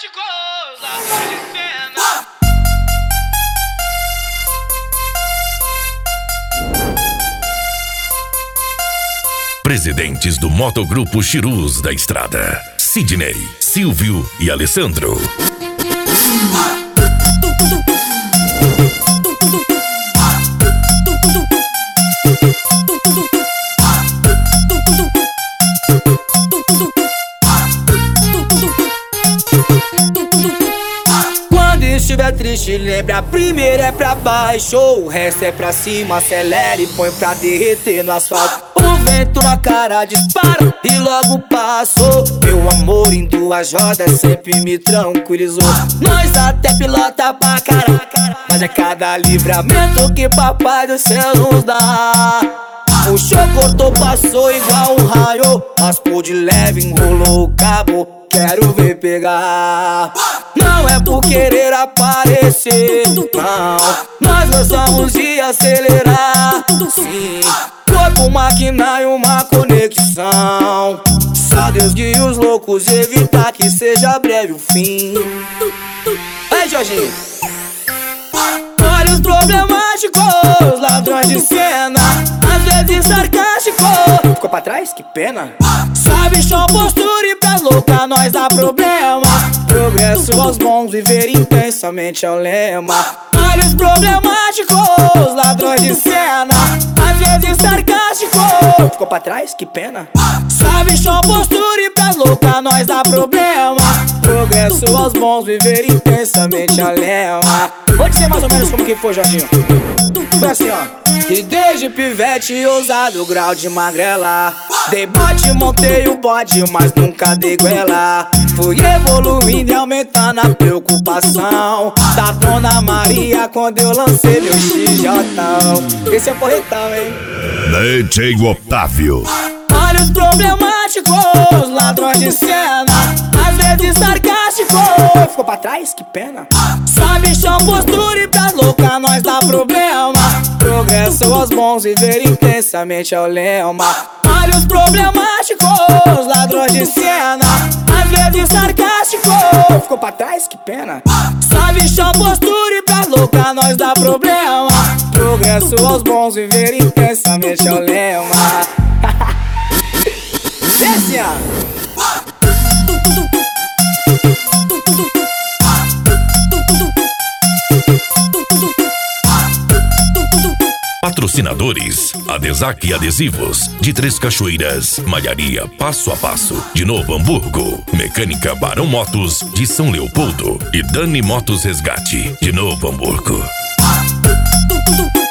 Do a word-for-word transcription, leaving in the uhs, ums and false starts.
mágicos, ladrões de cena. Presidentes do Motogrupo Chirus da Estrada: Sidney, Silvio e Alessandro. Quando estiver triste, lembra, a primeira é pra baixo, o resto é pra cima, acelera e põe pra derreter no asfalto. O vento na cara dispara e logo passou. Meu amor em duas rodas sempre me tranquilizou. Nós até pilota pra caraca, mas é cada livramento que papai do céu nos dá. O show cortou, passou igual um raio, raspou de leve, enrolou o cabo, quero ver pegar. Não é por querer aparecer, não, nós gostamos de acelerar. Sim, corpo, máquina e uma conexão. Só Deus guia os loucos, evitar que seja breve o fim. Aí, Jorginho. Olha os problemáticos, ladrões de cena, às vezes sarcástico. Ficou pra trás? Que pena. Sabe, show, postura e pra louca nós dá problema. Progresso aos bons, viver intensamente é o lema. Olha os problemáticos, ladrões de cena, às vezes sarcástico. Ficou pra trás? Que pena. Sabe, show, postura e pra louca nós dá problema. Progresso aos bons, viver intensamente é o lema. Vou dizer mais ou menos como que foi, Jorginho. Foi assim, ó. E desde pivete ousado o grau de magrela, dei bote, montei o bode, mas nunca dei goela. Fui evoluindo e aumentando a preocupação da Dona Maria quando eu lancei meu X J. Esse é porretão, hein? D J Otávio. Olha os problemáticos, ladrões de cena, às vezes sarcástico. Ficou pra trás? Que pena. Sabe, chão, postura e pra louca nós dá problema. Progresso aos bons, viver intensamente é o lema. Olha os problemáticos, ladrões de cena, às vezes sarcástico. Ficou pra trás? Que pena. Sabe, chão, postura e pra louca nós dá problema. Progresso aos bons, viver intensamente é o lema. Desce, ó. Patrocinadores: Adesac Adesivos, de Três Cachoeiras, Malharia Passo a Passo, de Novo Hamburgo, Mecânica Barão Motos, de São Leopoldo e Dani Motos Resgate, de Novo Hamburgo.